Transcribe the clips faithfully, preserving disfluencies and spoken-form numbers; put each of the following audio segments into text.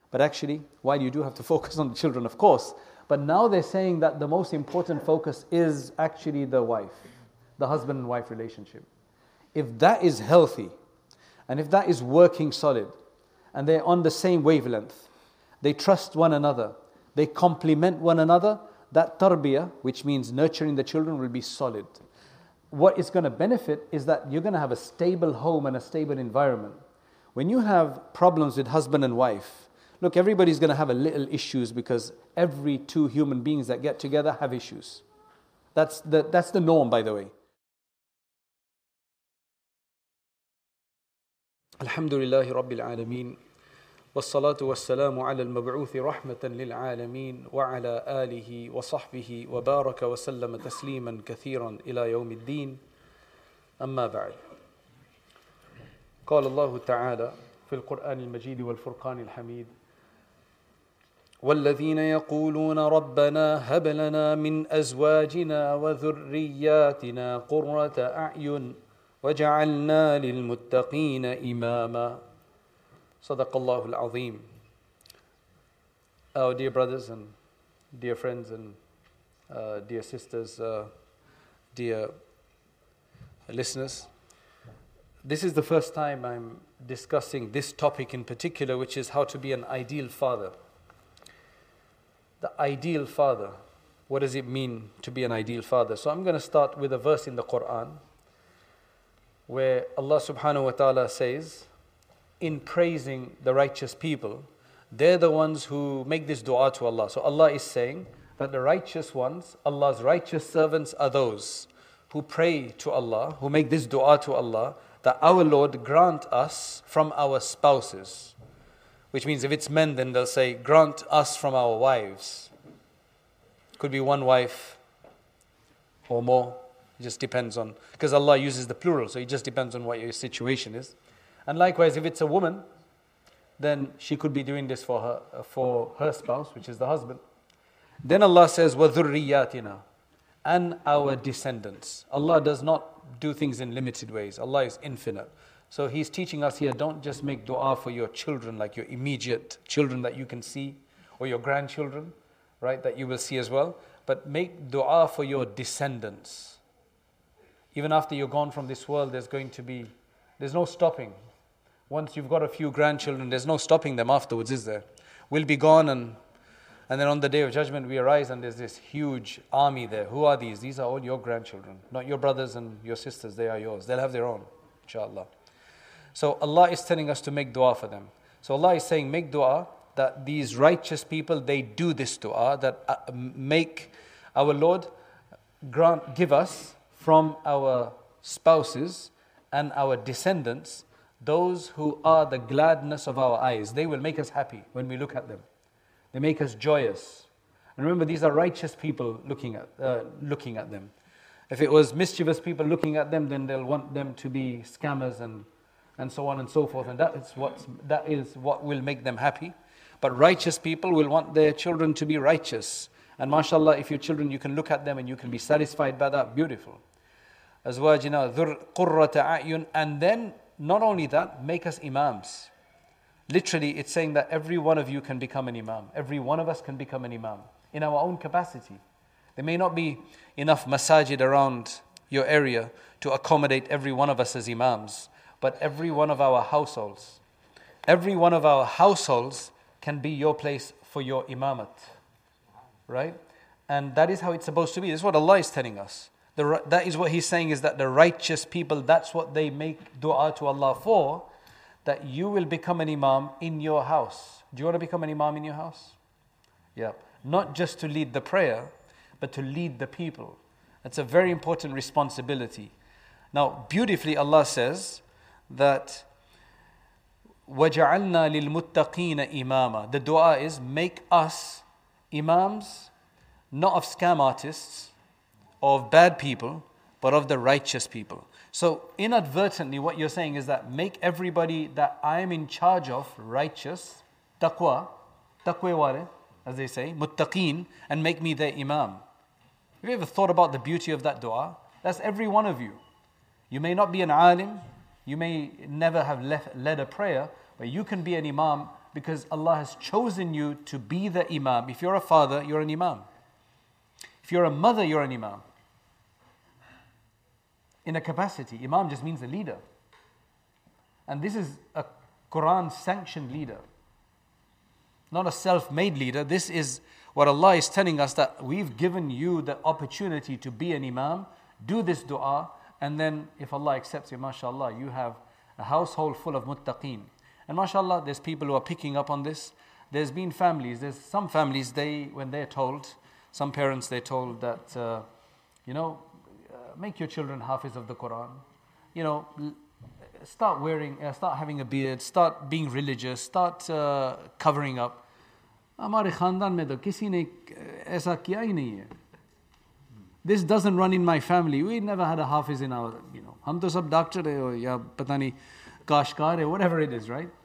But actually, while you do have to focus on the children, of course, but now they're saying that the most important focus is actually the wife, the husband and wife relationship. If that is healthy, and if that is working solid, and they're on the same wavelength, they trust one another, they complement one another, that tarbiyah, which means nurturing the children, will be solid. What it's going to benefit is that you're going to have a stable home and a stable environment. When you have problems with husband and wife, look, everybody's going to have a little issues because every two human beings that get together have issues. That's the, that's the norm, by the way. Alhamdulillahi Rabbil Alameen. والصلاة والسلام على المبعوث رحمة للعالمين وعلى آله وصحبه وبارك وسلم تسليما كثيرا إلى يوم الدين أما بعد قال الله تعالى في القرآن المجيد والفرقان الحميد والذين يقولون ربنا هب لنا من أزواجنا وذرياتنا قرة أعين وجعلنا للمتقين إماما صدق الله العظيم. Our dear brothers and dear friends and uh, dear sisters, uh, dear listeners, this is the first time I'm discussing this topic in particular, which is how to be an ideal father. The ideal father. What does it mean to be an ideal father? So I'm going to start with a verse in the Quran where Allah subhanahu wa ta'ala says, in praising the righteous people, they're the ones who make this dua to Allah. So Allah is saying that the righteous ones, Allah's righteous servants, are those who pray to Allah, who make this dua to Allah, that our Lord grant us from our spouses. Which means if it's men, then they'll say, grant us from our wives. Could be one wife or more. It just depends on, because Allah uses the plural, so it just depends on what your situation is. And likewise, if it's a woman, then she could be doing this for her for her spouse, which is the husband. Then Allah says, وَذُرِّيَّاتِنَا, and our descendants. Allah does not do things in limited ways. Allah is infinite. So He's teaching us here, don't just make dua for your children, like your immediate children that you can see, or your grandchildren, right, that you will see as well, but make dua for your descendants. Even after you're gone from this world, there's going to be, there's no stopping. Once you've got a few grandchildren, there's no stopping them afterwards, is there? We'll be gone, and and then on the Day of Judgment we arise and there's this huge army there. Who are these? These are all your grandchildren, not your brothers and your sisters. They are yours. They'll have their own, inshallah. So Allah is telling us to make dua for them. So Allah is saying, make dua that these righteous people, they do this dua, that uh, make our Lord grant, give us from our spouses and our descendants those who are the gladness of our eyes. They will make us happy when we look at them. They make us joyous. And remember, these are righteous people looking at uh, looking at them. If it was mischievous people looking at them, then they'll want them to be scammers and and so on and so forth. And that is what that is what will make them happy. But righteous people will want their children to be righteous. And mashallah, if your children, you can look at them and you can be satisfied by that. Beautiful. Azwajina dhur qurrata a'yun. And then not only that, make us imams. Literally, it's saying that every one of you can become an imam. Every one of us can become an imam in our own capacity. There may not be enough masajid around your area to accommodate every one of us as imams, but every one of our households, every one of our households can be your place for your imamat. Right? And that is how it's supposed to be. This is what Allah is telling us. The, that is what He's saying, is that the righteous people, that's what they make dua to Allah for, that you will become an imam in your house. Do you want to become an imam in your house? Yeah. Not just to lead the prayer, but to lead the people. That's a very important responsibility. Now, beautifully Allah says that وَجَعَلْنَا لِلْمُتَّقِينَ إِمَامًا. The dua is, make us imams, not of scam artists, of bad people, but of the righteous people. So inadvertently what you're saying is that make everybody that I am in charge of righteous, taqwa, taqwa wale, as they say, muttaqeen, and make me their imam. Have you ever thought about the beauty of that dua? That's every one of you. You may not be an alim, you may never have left, led a prayer, but you can be an imam because Allah has chosen you to be the imam. If you're a father, you're an imam. If you're a mother, you're an imam. In a capacity, imam just means a leader. And this is a Quran-sanctioned leader. Not a self-made leader. This is what Allah is telling us, that we've given you the opportunity to be an imam, do this dua, and then if Allah accepts you, mashallah, you have a household full of muttaqeen. And mashallah, there's people who are picking up on this. There's been families, there's some families, they, when they're told, some parents, they're told that, uh, you know, uh, make your children hafiz of the Quran. You know, start wearing, uh, start having a beard, start being religious, start uh, covering up. हमारे खानदान में तो किसी ने ऐसा किया ही नहीं है. This doesn't run in my family. We never had a hafiz in our, you know, हम तो सब डॉक्टर है और या पता नहीं kashkar है, whatever it is, right?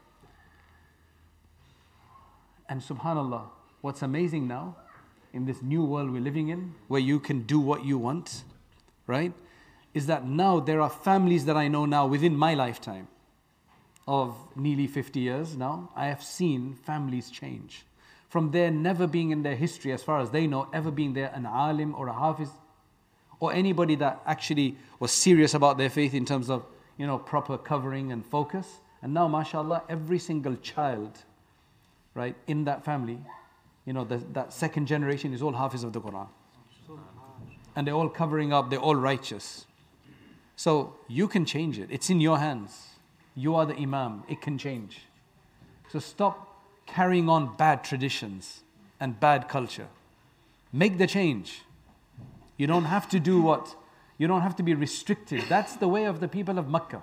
And subhanallah, what's amazing now, in this new world we're living in, where you can do what you want, right? Is that now there are families that I know now within my lifetime of nearly fifty years now, I have seen families change. From there never being in their history, as far as they know, ever being there an alim or a hafiz, or anybody that actually was serious about their faith in terms of, you know, proper covering and focus. And now, mashallah, every single child, right, in that family, you know, the, that second generation is all hafiz of the Quran. And they're all covering up, they're all righteous. So you can change it. It's in your hands. You are the imam. It can change. So stop carrying on bad traditions and bad culture. Make the change. You don't have to do what, you don't have to be restricted. That's the way of the people of Makkah.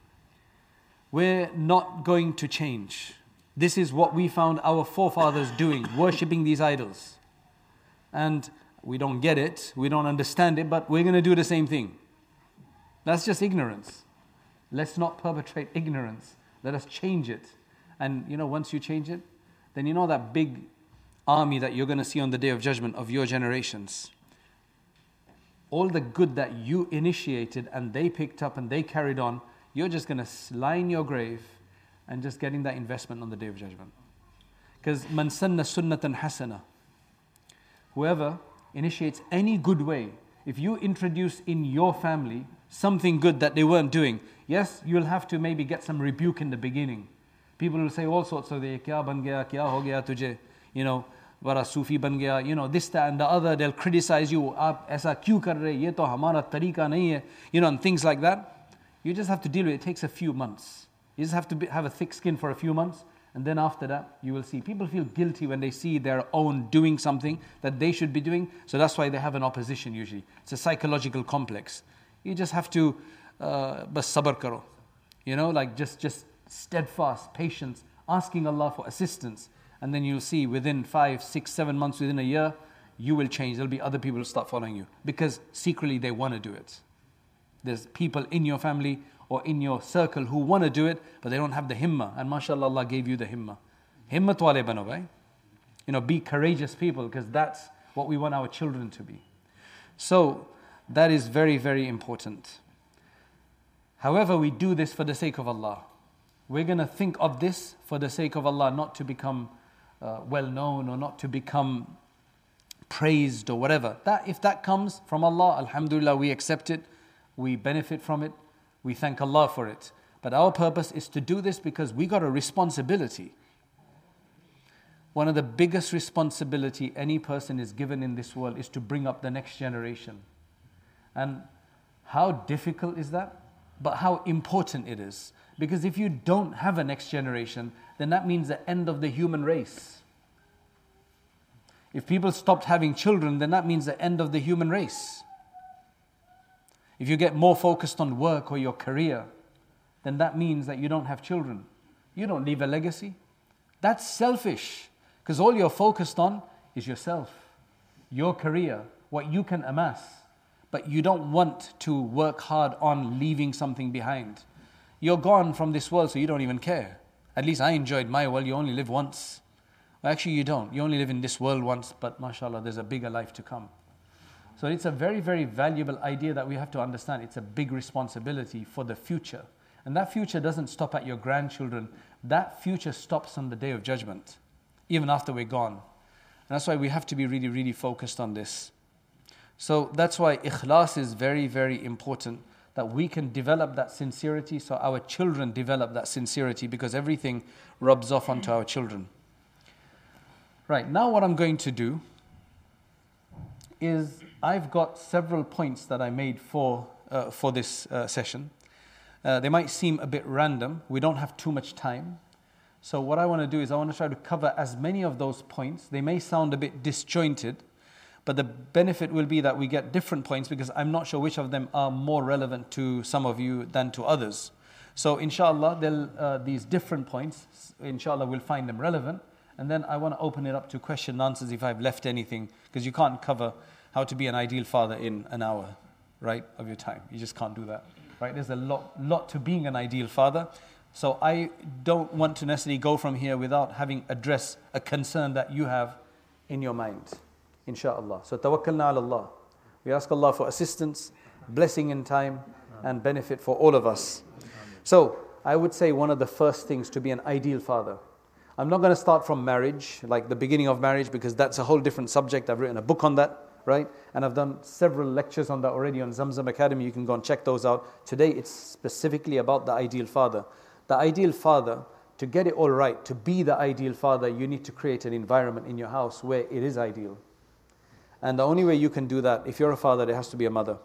We're not going to change. This is what we found our forefathers doing, worshipping these idols. And we don't get it, we don't understand it, but we're going to do the same thing. That's just ignorance. Let's not perpetrate ignorance. Let us change it. And you know, once you change it, then you know that big army that you're going to see on the Day of Judgment of your generations. All the good that you initiated and they picked up and they carried on, you're just going to lie in your grave and just getting that investment on the Day of Judgment. Because man sanna sunnatan hasana, whoever initiates any good way, if you introduce in your family something good that they weren't doing, yes, you'll have to maybe get some rebuke in the beginning. People will say all sorts of, kya ban gaya, kya ho gaya tujhe, you know, vara Sufi ban gaya, you know, this, that and the other. They'll criticize you, aap aisa kyun kar rahe, ye to hamara tariqa nahi hai, you know, and things like that. You just have to deal with it. It takes a few months. You just have to be, have a thick skin for a few months, and then after that, you will see. People feel guilty when they see their own doing something that they should be doing, so that's why they have an opposition usually. It's a psychological complex. You just have to, uh, bas sabr karo. You know, like just, just steadfast, patience, asking Allah for assistance. And then you'll see within five, six, seven months, within a year, you will change. There'll be other people who start following you. Because secretly they want to do it. There's people in your family or in your circle who want to do it, but they don't have the himmah. And mashallah, Allah gave you the himmah. Himmat wale bano, right? You know, be courageous people, because that's what we want our children to be. So, that is very, very important. However, we do this for the sake of Allah. We're going to think of this for the sake of Allah, not to become uh, well known or not to become praised or whatever. That, if that comes from Allah, alhamdulillah, we accept it, we benefit from it, we thank Allah for it. But our purpose is to do this because we got a responsibility. One of the biggest responsibility any person is given in this world is to bring up the next generation. And how difficult is that? But how important it is. Because if you don't have a next generation, then that means the end of the human race. If people stopped having children, then that means the end of the human race. If you get more focused on work or your career, then that means that you don't have children. You don't leave a legacy. That's selfish. Because all you're focused on is yourself, your career, what you can amass. But you don't want to work hard on leaving something behind. You're gone from this world, so you don't even care. At least I enjoyed my world. You only live once. Well, actually, you don't. You only live in this world once, but mashallah, there's a bigger life to come. So it's a very, very valuable idea that we have to understand. It's a big responsibility for the future. And that future doesn't stop at your grandchildren that future stops on the Day of Judgment, even after we're gone. And that's why we have to be really, really focused on this. So that's why ikhlas is very, very important, that we can develop that sincerity so our children develop that sincerity, because everything rubs off onto our children. Right, now what I'm going to do is I've got several points that I made for, uh, for this uh, session. Uh, they might seem a bit random. We don't have too much time. So what I want to do is I want to try to cover as many of those points. They may sound a bit disjointed, but the benefit will be that we get different points, because I'm not sure which of them are more relevant to some of you than to others. So inshallah, uh, these different points, inshallah, we'll find them relevant. And then I want to open it up to question and answers if I've left anything, because you can't cover how to be an ideal father in an hour, right, of your time. You just can't do that, right? There's a lot, lot to being an ideal father. So I don't want to necessarily go from here without having addressed a concern that you have in your mind, inshallah. So tawakkalna ala Allah. We ask Allah for assistance, blessing in time, and benefit for all of us. So I would say one of the first things to be an ideal father. I'm not going to start from marriage, like the beginning of marriage, because that's a whole different subject. I've written a book on that, right? And I've done several lectures on that already on Zamzam Academy. You can go and check those out. Today it's specifically about the ideal father. The ideal father, to get it all right, to be the ideal father, you need to create an environment in your house where it is ideal. And the only way you can do that, if you're a father, there has to be a mother.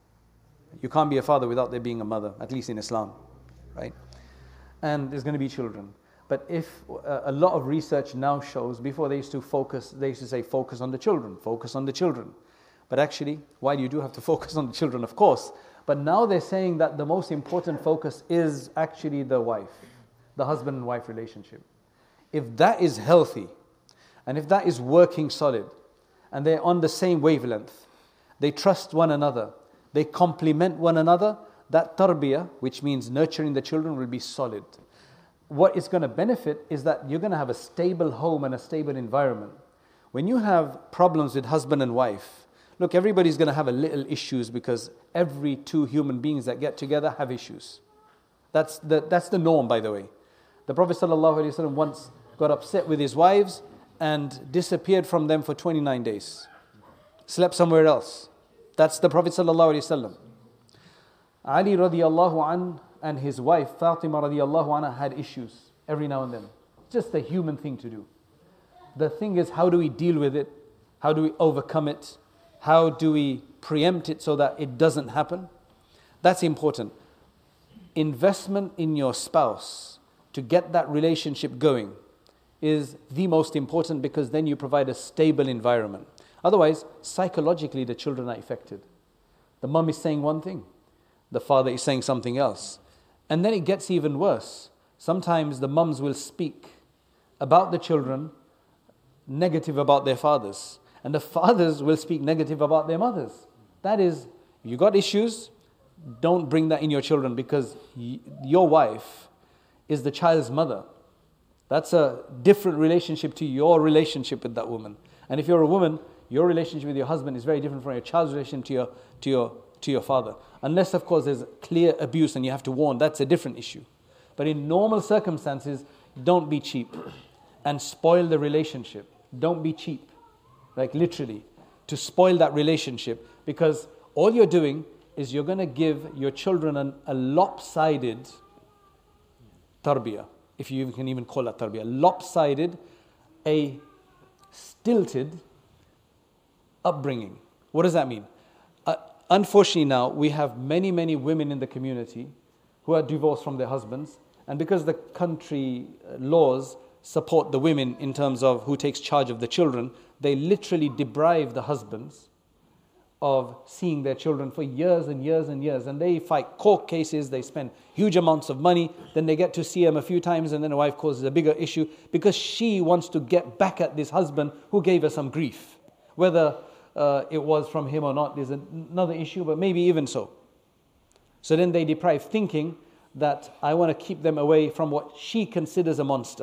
You can't be a father without there being a mother, at least in Islam, right? And there's going to be children. But if uh, a lot of research now shows, before they used to focus, they used to say focus on the children, focus on the children. But actually, while you do have to focus on the children, of course, but now they're saying that the most important focus is actually the wife, the husband and wife relationship. If that is healthy, and if that is working solid, and they're on the same wavelength, they trust one another, they complement one another, that tarbiyah, which means nurturing the children, will be solid. What is going to benefit is that you're going to have a stable home and a stable environment. When you have problems with husband and wife, look, everybody's going to have a little issues, because every two human beings that get together have issues. That's the, that's the norm, by the way. The Prophet ﷺ once got upset with his wives and disappeared from them for twenty-nine days. Slept somewhere else. That's the Prophet ﷺ. Ali radiallahu an and his wife Fatima radiallahu anha had issues every now and then. Just a human thing to do. The thing is, how do we deal with it? How do we overcome it? How do we preempt it so that it doesn't happen? That's important. Investment in your spouse to get that relationship going is the most important, because then you provide a stable environment. Otherwise, psychologically, the children are affected. The mum is saying one thing, the father is saying something else. And then it gets even worse. Sometimes the mums will speak about the children negative about their fathers, and the fathers will speak negative about their mothers. That is, you got issues, don't bring that in your children, because y- your wife is the child's mother. That's a different relationship to your relationship with that woman. And if you're a woman, your relationship with your husband is very different from your child's relationship to your to your to your father. Unless, of course, there's clear abuse and you have to warn, that's a different issue. But in normal circumstances, don't be cheap and spoil the relationship. Don't be cheap, like literally, to spoil that relationship, because all you're doing is you're going to give your children an, a lopsided tarbiyah, if you can even call that tarbiyah, lopsided, a stilted upbringing. What does that mean? Uh, unfortunately now, we have many, many women in the community who are divorced from their husbands, and because the country laws support the women in terms of who takes charge of the children, they literally deprive the husbands of seeing their children for years and years and years. And they fight court cases, they spend huge amounts of money, then they get to see them a few times, and then the wife causes a bigger issue because she wants to get back at this husband who gave her some grief. Whether uh, it was from him or not is another issue, but maybe even so. So then they deprive, thinking that I want to keep them away from what she considers a monster.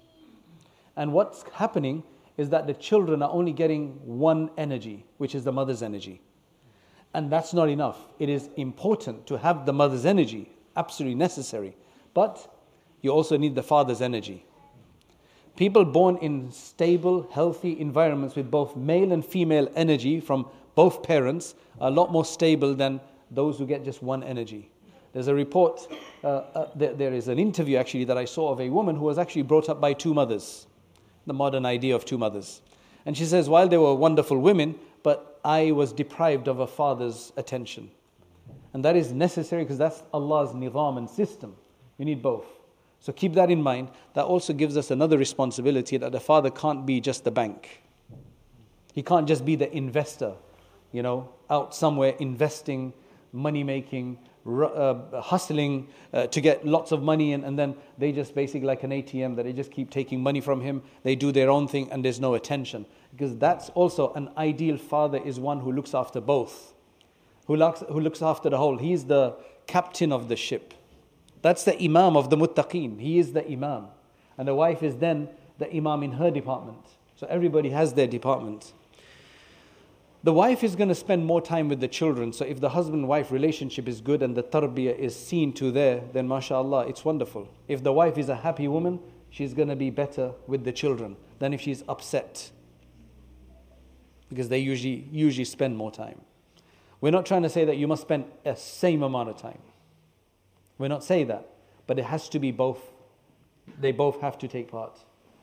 And what's happening is that the children are only getting one energy, which is the mother's energy. And that's not enough. It is important to have the mother's energy, absolutely necessary. But you also need the father's energy. People born in stable, healthy environments with both male and female energy from both parents are a lot more stable than those who get just one energy. There's a report, uh, uh, there, there is an interview actually that I saw of a woman who was actually brought up by two mothers, the modern idea of two mothers. And she says, while they were wonderful women, but I was deprived of a father's attention. And that is necessary because that's Allah's nizam and system. You need both. So keep that in mind. That also gives us another responsibility that the father can't be just the bank. He can't just be the investor, you know, out somewhere investing, money making, uh, hustling uh, to get lots of money, and, and then they just basically like an A T M that they just keep taking money from him. They do their own thing and there's no attention. Because that's also an ideal father, is one who looks after both, who looks, who looks after the whole. He's the captain of the ship. That's the imam of the muttaqeen. He is the imam. And the wife is then the imam in her department. So everybody has their department. The wife is going to spend more time with the children. So if the husband-wife relationship is good and the tarbiyah is seen to there, then mashallah, it's wonderful. If the wife is a happy woman, she's going to be better with the children than if she's upset. Because they usually usually spend more time. We're not trying to say that you must spend a same amount of time. We're not saying that. But it has to be both. They both have to take part.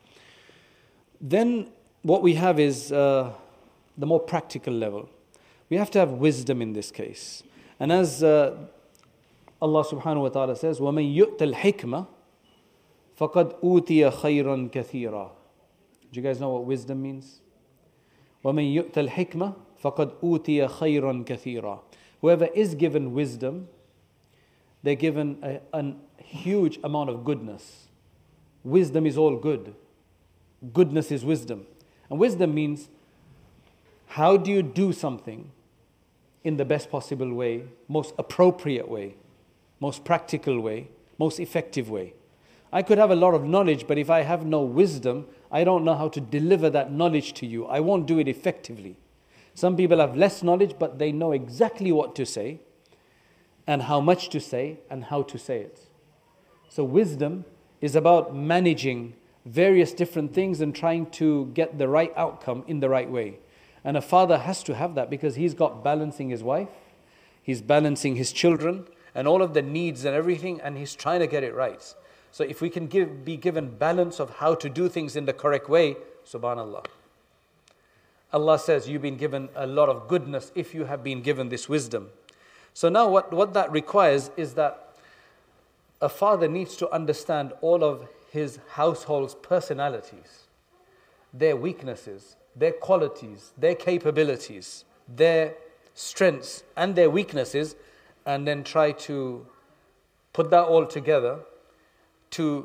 Then what we have is uh, the more practical level. We have to have wisdom in this case. And as uh, Allah subhanahu wa ta'ala says, وَمَنْ يُؤْتَ الْحِكْمَةِ فَقَدْ أُوتِيَ خَيْرًا كَثِيرًا. Do you guys know what wisdom means? وَمَنْ يُؤْتَ الْحِكْمَةِ فَقَدْ أُوتِيَ خَيْرًا كَثِيرًا. Whoever is given wisdom, they're given a, a huge amount of goodness. Wisdom is all good. Goodness is wisdom. And wisdom means, how do you do something in the best possible way, most appropriate way, most practical way, most effective way? I could have a lot of knowledge, but if I have no wisdom, I don't know how to deliver that knowledge to you. I won't do it effectively. Some people have less knowledge, but they know exactly what to say, and how much to say, and how to say it. So wisdom is about managing various different things and trying to get the right outcome in the right way. And a father has to have that, because he's got balancing his wife, he's balancing his children, and all of the needs and everything, and he's trying to get it right. So if we can give, be given balance of how to do things in the correct way, subhanallah. Allah says you've been given a lot of goodness if you have been given this wisdom. So now what, what that requires is that a father needs to understand all of his household's personalities, their weaknesses, their qualities, their capabilities, their strengths and their weaknesses, and then try to put that all together to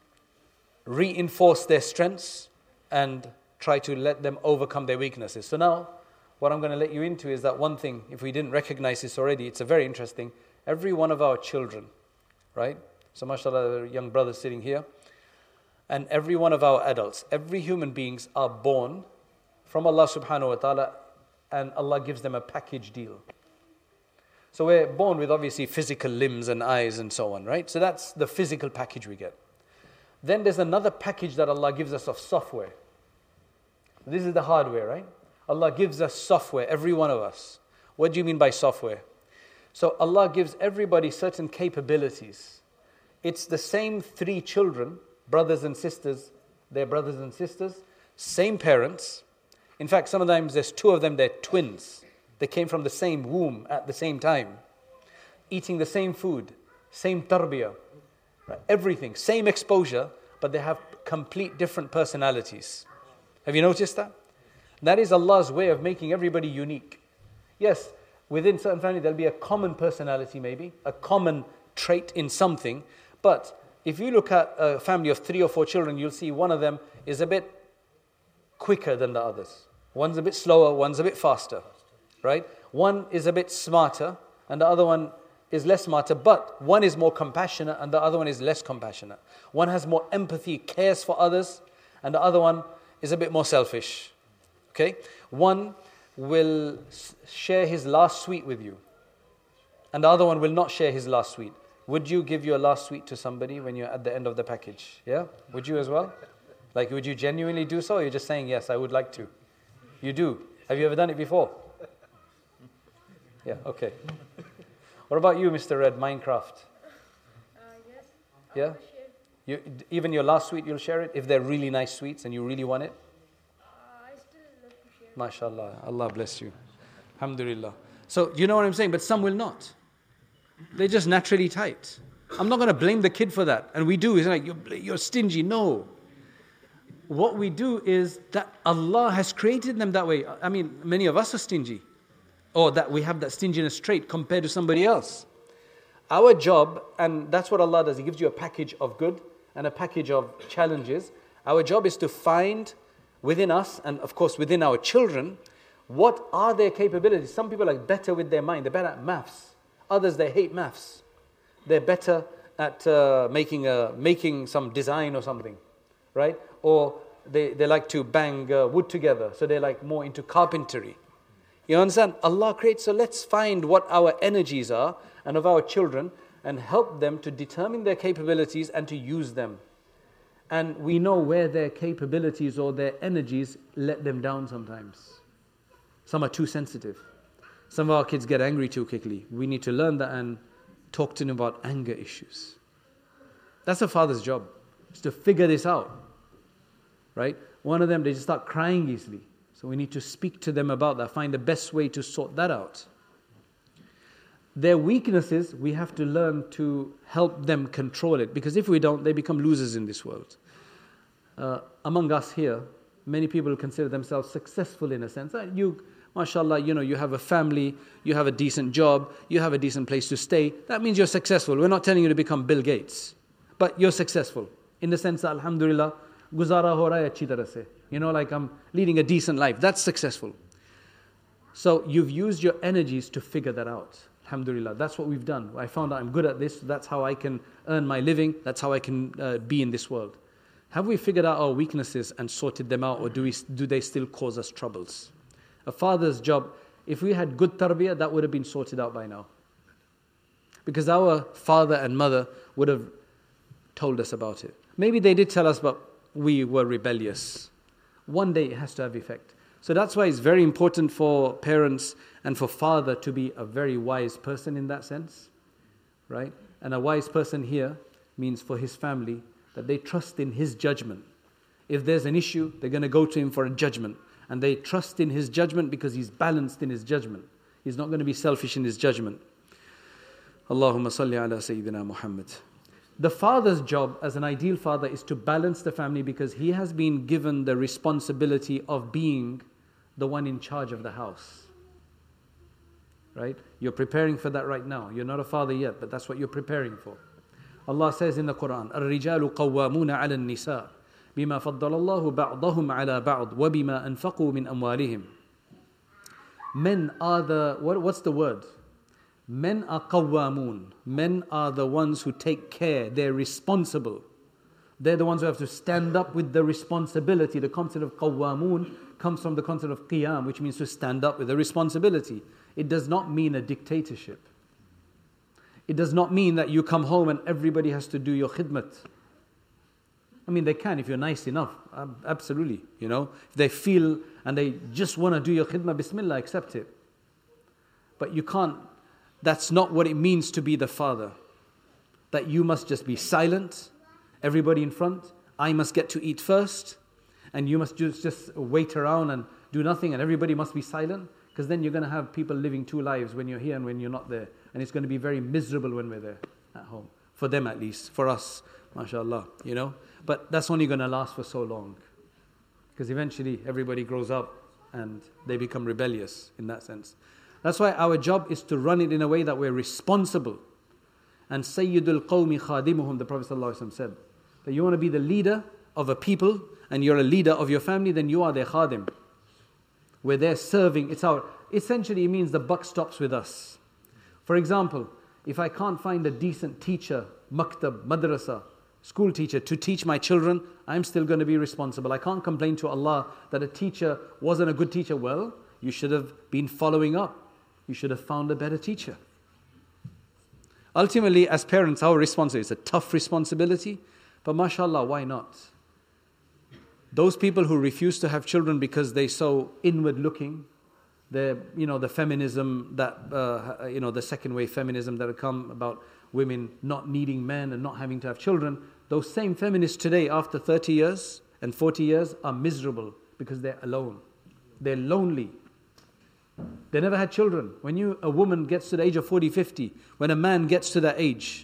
reinforce their strengths and try to let them overcome their weaknesses. So now, what I'm going to let you into is that one thing, if we didn't recognize this already, it's a very interesting, every one of our children, right? So mashallah, the young brothers sitting here, and every one of our adults, every human beings are born from Allah subhanahu wa ta'ala, and Allah gives them a package deal. So we're born with obviously physical limbs and eyes and so on, right? So that's the physical package we get. Then there's another package that Allah gives us of software. This is the hardware, right? Allah gives us software, every one of us. What do you mean by software? So Allah gives everybody certain capabilities. It's the same three children, brothers and sisters, they're brothers and sisters, same parents. In fact, sometimes there's two of them, they're twins. They came from the same womb at the same time, eating the same food, same tarbiyah, right? Everything, same exposure, but they have complete different personalities. Have you noticed that? That is Allah's way of making everybody unique. Yes, within certain family there'll be a common personality maybe, a common trait in something, but if you look at a family of three or four children, you'll see one of them is a bit quicker than the others. One's a bit slower, one's a bit faster. Right? One is a bit smarter and the other one is less smarter, but one is more compassionate and the other one is less compassionate. One has more empathy, cares for others, and the other one is a bit more selfish. Okay? One will share his last sweet with you and the other one will not share his last sweet. would you give your last sweet to somebody when you're at the end of the package? Yeah? Would you as well? Like, would you genuinely do so, or you're just saying, yes, I would like to? You do. Have you ever done it before? Yeah, okay. What about you, Mister Red, Minecraft? Uh, yes. Yeah? You, even your last sweet, you'll share it? If they're really nice sweets and you really want it? Uh, I still love to share. MashaAllah. Allah bless you. Alhamdulillah. So, you know what I'm saying? But some will not. They're just naturally tight. I'm not going to blame the kid for that. And we do. It's like, you're, you're stingy. No. What we do is that Allah has created them that way. I mean, many of us are stingy. Or that we have that stinginess trait compared to somebody else. Our job, and that's what Allah does, He gives you a package of good and a package of challenges. Our job is to find within us, and of course within our children, what are their capabilities. Some people are better with their mind, they're better at maths. Others, they hate maths. They're better at uh, making, a, making some design or something, right? Or they, they like to bang uh, wood together, so they're like more into carpentry. You understand? Allah creates, so let's find what our energies are and of our children and help them to determine their capabilities and to use them. And we know where their capabilities or their energies let them down sometimes. Some are too sensitive. Some of our kids get angry too quickly. We need to learn that and talk to them about anger issues. That's a father's job, is to figure this out. Right? One of them, they just start crying easily. So we need to speak to them about that, find the best way to sort that out. Their weaknesses, we have to learn to help them control it. Because if we don't, they become losers in this world. Uh, among us here, many people consider themselves successful in a sense. You, mashallah, you know, you have a family, you have a decent job, you have a decent place to stay. That means you're successful. We're not telling you to become Bill Gates. But you're successful. In the sense that, alhamdulillah, guzara ho raha hai achhi tarah se. You know, like I'm leading a decent life. That's successful. So you've used your energies to figure that out. Alhamdulillah. That's what we've done. I found out I'm good at this. That's how I can earn my living. That's how I can uh, be in this world. Have we figured out our weaknesses and sorted them out, or do we do they still cause us troubles? A father's job, if we had good tarbiyah, that would have been sorted out by now. Because our father and mother would have told us about it. Maybe they did tell us, but we were rebellious. One day it has to have effect. So that's why it's very important for parents and for father to be a very wise person in that sense, right? And a wise person here means for his family that they trust in his judgment. If there's an issue, they're going to go to him for a judgment. And they trust in his judgment because he's balanced in his judgment. He's not going to be selfish in his judgment. Allahumma salli ala Sayyidina Muhammad. The father's job as an ideal father is to balance the family because he has been given the responsibility of being the one in charge of the house. Right? You're preparing for that right now. You're not a father yet, but that's what you're preparing for. Allah says in the Quran, الرجال قوامون على النساء بما فضل الله بعضهم على بعض وبما أنفقوا من أموالهم. Men are the, what, what's the word? Men are qawwamun. Men are the ones who take care. They're responsible. They're the ones who have to stand up with the responsibility. The concept of qawwamun comes from the concept of qiyam, which means to stand up with the responsibility. It does not mean a dictatorship. It does not mean that you come home and everybody has to do your khidmat. I mean, they can if you're nice enough. Absolutely. You know, if they feel and they just want to do your khidmah, bismillah, accept it. But you can't. That's not what it means to be the father. That you must just be silent, everybody in front. I must get to eat first, and you must just, just wait around and do nothing, and everybody must be silent, because then you're going to have people living two lives when you're here and when you're not there. And it's going to be very miserable when we're there at home. For them at least, for us, mashallah, you know. But that's only going to last for so long. Because eventually everybody grows up and they become rebellious in that sense. That's why our job is to run it in a way that we're responsible. And Sayyidul Qawmi Khadimuhum, the Prophet ﷺ said, that you want to be the leader of a people and you're a leader of your family, then you are their khadim. Where they're serving, it's our, essentially it means the buck stops with us. For example, if I can't find a decent teacher, maktab, madrasa, school teacher to teach my children, I'm still going to be responsible. I can't complain to Allah that a teacher wasn't a good teacher. Well, you should have been following up. You should have found a better teacher. Ultimately, as parents, our responsibility is a tough responsibility, but mashallah, why not? Those people who refuse to have children because they're so inward looking, the you know the feminism that uh, you know the second wave feminism that have come about women not needing men and not having to have children. Those same feminists today, after thirty years and forty years, are miserable because they're alone. They're lonely. They never had children. When you a woman gets to the age of forty, fifty, when a man gets to that age,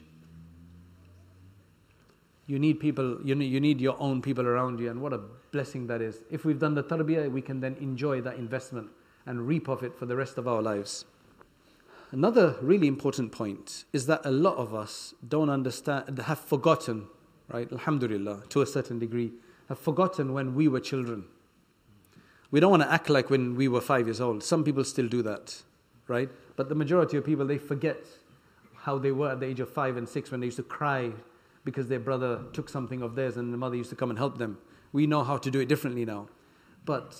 you need people. You need, you need your own people around you, and what a blessing that is. If we've done the tarbiyah, we can then enjoy that investment and reap of it for the rest of our lives. Another really important point is that a lot of us don't understand, have forgotten, right, alhamdulillah, to a certain degree, have forgotten when we were children. We don't want to act like when we were five years old. Some people still do that, right? But the majority of people, they forget how they were at the age of five and six when they used to cry because their brother took something of theirs and the mother used to come and help them. We know how to do it differently now. But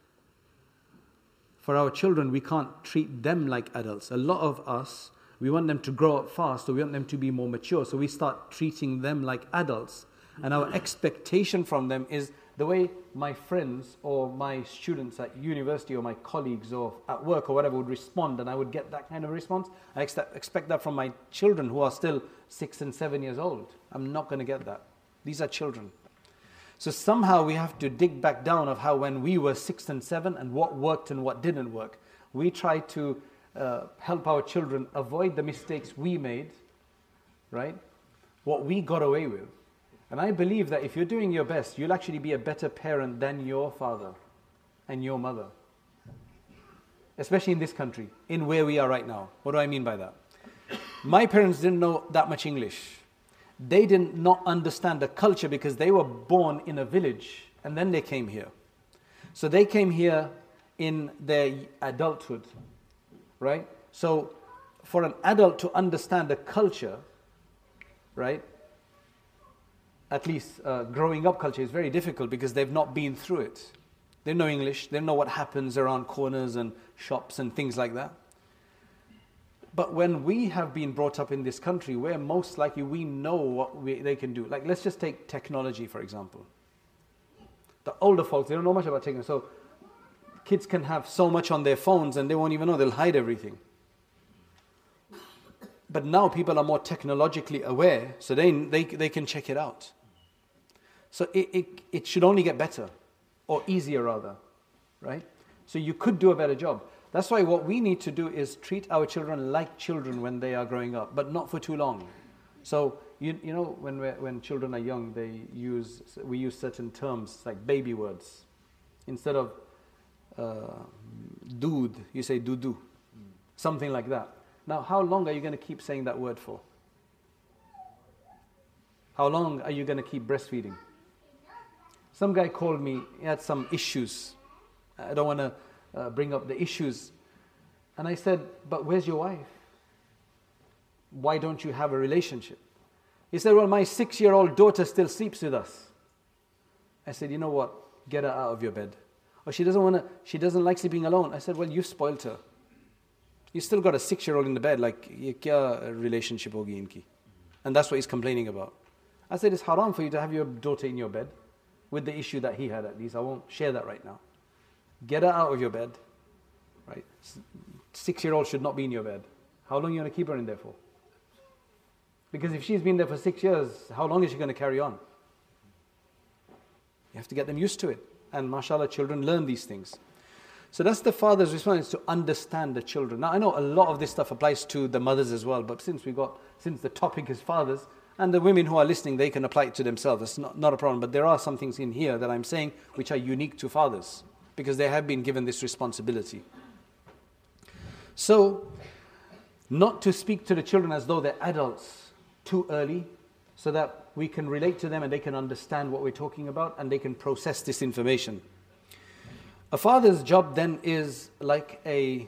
for our children, we can't treat them like adults. A lot of us, we want them to grow up fast, or we want them to be more mature. So we start treating them like adults. And our expectation from them is the way my friends or my students at university or my colleagues or at work or whatever would respond, and I would get that kind of response. I expect, expect that from my children who are still six and seven years old. I'm not going to get that. These are children. So somehow we have to dig back down of how when we were six and seven and what worked and what didn't work. We try to uh, help our children avoid the mistakes we made, right? What we got away with. And I believe that if you're doing your best, you'll actually be a better parent than your father and your mother. Especially in this country, in where we are right now. What do I mean by that? My parents didn't know that much English. They did not understand the culture because they were born in a village and then they came here. So they came here in their adulthood, right? So for an adult to understand the culture, right? At least uh, growing up culture is very difficult because they've not been through it. They know English, they know what happens around corners and shops and things like that. But when we have been brought up in this country, where most likely we know what we, they can do. Like, let's just take technology, for example. The older folks, they don't know much about technology. So kids can have so much on their phones and they won't even know, they'll hide everything. But now people are more technologically aware, so they, they, they can check it out. So it, it, it should only get better, or easier rather, right? So you could do a better job. That's why what we need to do is treat our children like children when they are growing up, but not for too long. So, you, you know, when, we're, when children are young, they use, we use certain terms like baby words. Instead of uh, dood, you say dudu, mm. something like that. Now, how long are you going to keep saying that word for? How long are you going to keep breastfeeding? Some guy called me, he had some issues. I don't want to uh, bring up the issues. And I said, but where's your wife? Why don't you have a relationship? He said, well, my six-year-old daughter still sleeps with us. I said, you know what? Get her out of your bed. Or she doesn't want to, she doesn't like sleeping alone. I said, well, you spoiled her. You still got a six-year-old in the bed, like, ye kya relationship hogi inki? And that's what he's complaining about. I said, it's haram for you to have your daughter in your bed with the issue that he had at least. I won't share that right now. Get her out of your bed, right? Six-year-old should not be in your bed. How long are you going to keep her in there for? Because if she's been there for six years, how long is she going to carry on? You have to get them used to it. And mashallah, children learn these things. So that's the father's response, to understand the children. Now I know a lot of this stuff applies to the mothers as well, but since we got, since the topic is fathers, and the women who are listening, they can apply it to themselves. It's not, not a problem. But there are some things in here that I'm saying which are unique to fathers, because they have been given this responsibility. So, not to speak to the children as though they're adults too early, so that we can relate to them and they can understand what we're talking about and they can process this information. A father's job then is like a,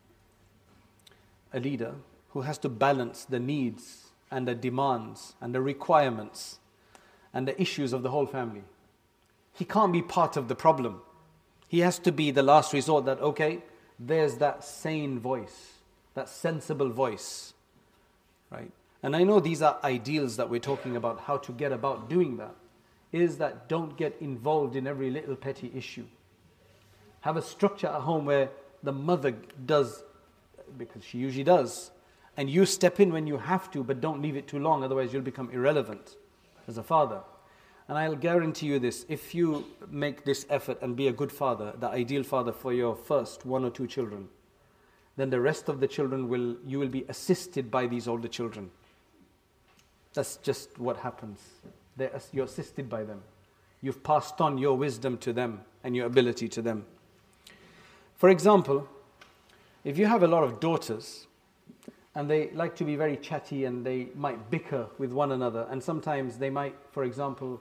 a leader who has to balance the needs and the demands and the requirements and the issues of the whole family. He can't be part of the problem. He has to be the last resort that, okay, there's that sane voice, that sensible voice, right? And I know these are ideals that we're talking about, how to get about doing that, is that don't get involved in every little petty issue. Have a structure at home where the mother does, because she usually does, and you step in when you have to, but don't leave it too long, otherwise you'll become irrelevant as a father. And I'll guarantee you this, if you make this effort and be a good father, the ideal father for your first one or two children, then the rest of the children will, you will be assisted by these older children. That's just what happens. They're, you're assisted by them. You've passed on your wisdom to them and your ability to them. For example, if you have a lot of daughters and they like to be very chatty and they might bicker with one another, and sometimes they might, for example,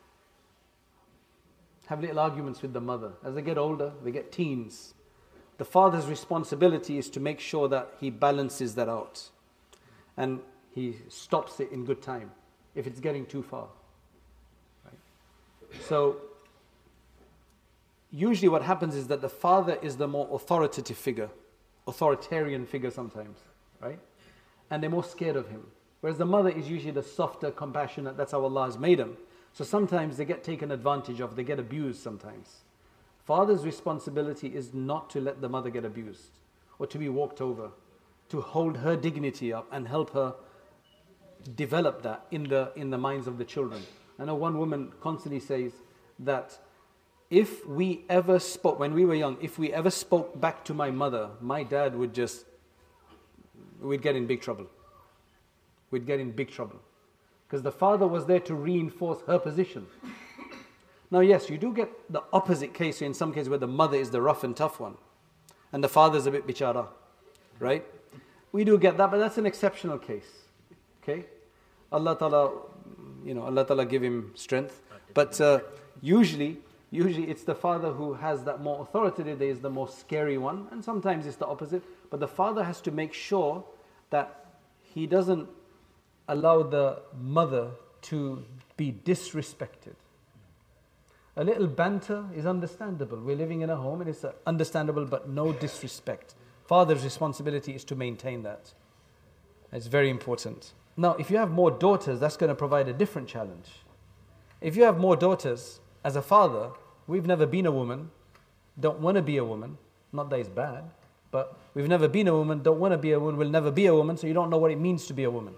have little arguments with the mother. As they get older, they get teens. The father's responsibility is to make sure that he balances that out and he stops it in good time if it's getting too far. Right? So, usually what happens is that the father is the more authoritative figure, authoritarian figure sometimes, right? And they're more scared of him. Whereas the mother is usually the softer, compassionate, that's how Allah has made them. So sometimes they get taken advantage of, they get abused sometimes. Father's responsibility is not to let the mother get abused or to be walked over, to hold her dignity up and help her develop that in the, in the minds of the children. I know one woman constantly says that if we ever spoke, when we were young, if we ever spoke back to my mother, my dad would just, we'd get in big trouble. We'd get in big trouble. Because the father was there to reinforce her position. Now yes, you do get the opposite case in some cases where the mother is the rough and tough one. And the father's a bit bichara. Right? We do get that, but that's an exceptional case. Okay? Allah Ta'ala, you know, Allah Ta'ala give him strength. But uh, usually, usually it's the father who has that more authoritative, there is the more scary one. And sometimes it's the opposite. But the father has to make sure that he doesn't allow the mother to be disrespected. A little banter is understandable. We're living in a home and it's understandable, but no disrespect. Father's responsibility is to maintain that. It's very important. Now, if you have more daughters, that's going to provide a different challenge. If you have more daughters, as a father, we've never been a woman, don't want to be a woman, not that it's bad, but we've never been a woman, don't want to be a woman, will never be a woman, so you don't know what it means to be a woman.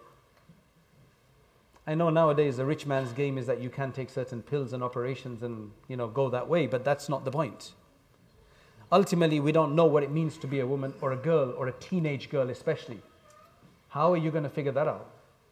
I know nowadays the rich man's game is that you can take certain pills and operations and, you know, go that way, but that's not the point. Ultimately, we don't know what it means to be a woman or a girl or a teenage girl especially. How are you going to figure that out?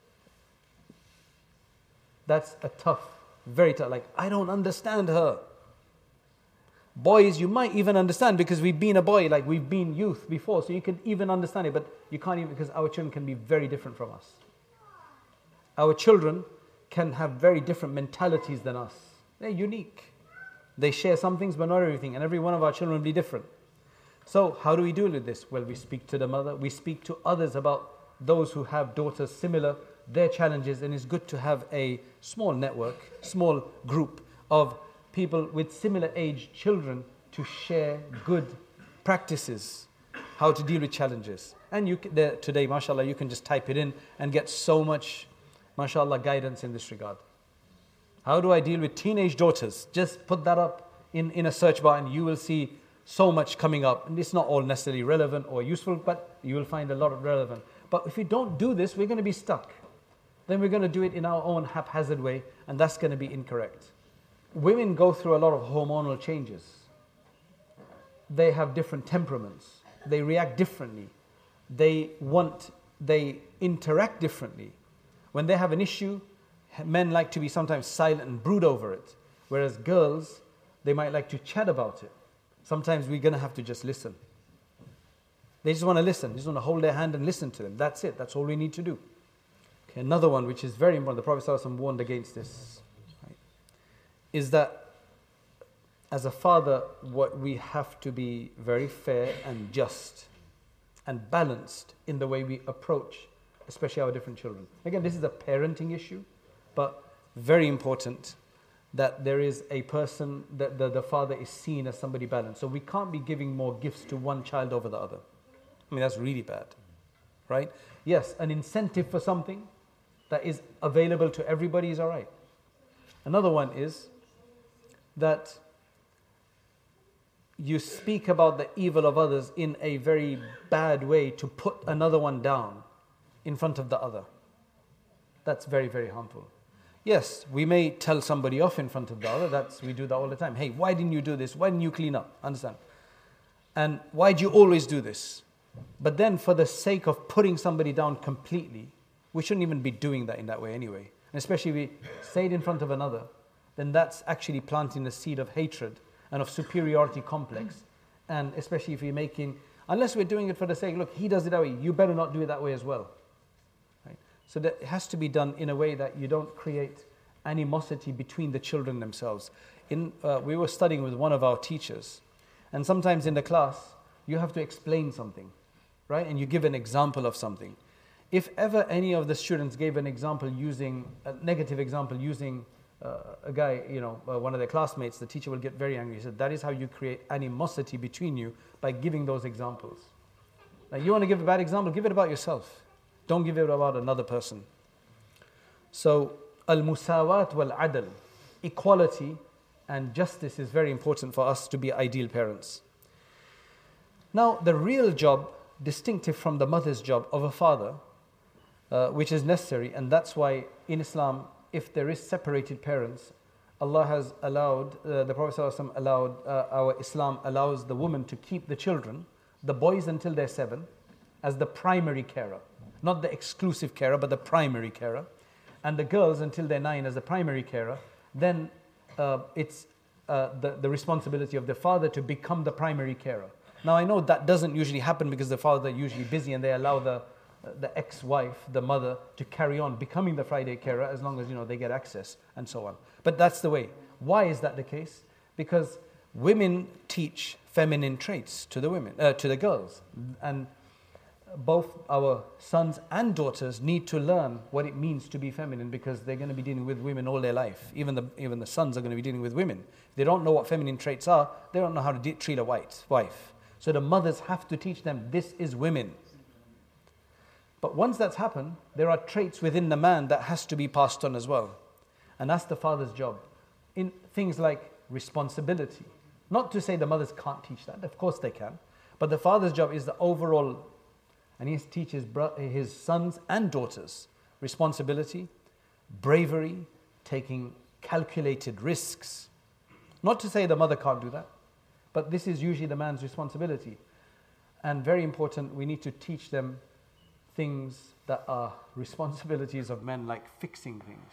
That's a tough, very tough, like, I don't understand her. Boys, you might even understand because we've been a boy, like we've been youth before, so you can even understand it, but you can't even, because our children can be very different from us. Our children can have very different mentalities than us. They're unique. They share some things but not everything, and every one of our children will be different. So how do we deal with this? Well, we speak to the mother, we speak to others about those who have daughters similar, their challenges, and it's good to have a small network, small group of people with similar age children to share good practices, how to deal with challenges. And you can, there, today, mashallah, you can just type it in and get so much, mashallah, guidance in this regard. How do I deal with teenage daughters? Just put that up in, in a search bar and you will see so much coming up. And it's not all necessarily relevant or useful, but you will find a lot of relevant. But if we don't do this, we're going to be stuck. Then we're going to do it in our own haphazard way, and that's going to be incorrect. Women go through a lot of hormonal changes. They have different temperaments. They react differently. They want, they interact differently. When they have an issue, men like to be sometimes silent and brood over it. Whereas girls, they might like to chat about it. Sometimes we're going to have to just listen. They just want to listen. They just want to hold their hand and listen to them. That's it. That's all we need to do. Okay, another one which is very important, the Prophet ﷺ warned against this, right, is that as a father, what we have to be very fair and just and balanced in the way we approach, especially our different children. Again, this is a parenting issue, but very important that there is a person, that the, the father is seen as somebody balanced. So we can't be giving more gifts to one child over the other. I mean, that's really bad. right? Yes, an incentive for something that is available to everybody is all right. Another one is that you speak about the evil of others in a very bad way to put another one down in front of the other. That's very, very harmful. Yes, we may tell somebody off in front of the other. That's, we do that all the time. Hey, why didn't you do this? Why didn't you clean up? Understand? And why do you always do this? But then for the sake of putting somebody down completely, we shouldn't even be doing that in that way anyway. And especially if we say it in front of another, then that's actually planting the seed of hatred and of superiority complex. And especially if we're making, unless we're doing it for the sake, look, he does it that way, you better not do it that way as well. Right? So that it has to be done in a way that you don't create animosity between the children themselves. In, uh, we were studying with one of our teachers, and sometimes in the class, you have to explain something, right? And you give an example of something. If ever any of the students gave an example using, a negative example using uh, a guy, you know, uh, one of their classmates, the teacher will get very angry. He said, that is how you create animosity between you, by giving those examples. Now, you want to give a bad example, give it about yourself. Don't give it about another person. So, al-musawat wal-adl, equality and justice is very important for us to be ideal parents. Now, the real job, distinctive from the mother's job of a father, uh, which is necessary, and that's why in Islam, if there is separated parents, Allah has allowed, uh, the Prophet ﷺ allowed, uh, our Islam allows the woman to keep the children, the boys until they're seven, as the primary carer. Not the exclusive carer, but the primary carer. And the girls until they're nine as the primary carer. Then uh, it's uh, the, the responsibility of the father to become the primary carer. Now I know that doesn't usually happen because the father is usually busy and they allow the, uh, the ex-wife, the mother, to carry on becoming the Friday carer as long as, you know, they get access and so on. But that's the way. Why is that the case? Because women teach feminine traits to the women, uh, to the girls. And both our sons and daughters need to learn what it means to be feminine, because they're going to be dealing with women all their life. Even the even the sons are going to be dealing with women. If they don't know what feminine traits are, they don't know how to de- treat a white wife. So the mothers have to teach them, this is women. But once that's happened, there are traits within the man that has to be passed on as well. And that's the father's job. In things like responsibility. Not to say the mothers can't teach that, of course they can. But the father's job is the overall. And he teaches his sons and daughters responsibility, bravery, taking calculated risks. Not to say the mother can't do that, but this is usually the man's responsibility. And very important, we need to teach them things that are responsibilities of men, like fixing things,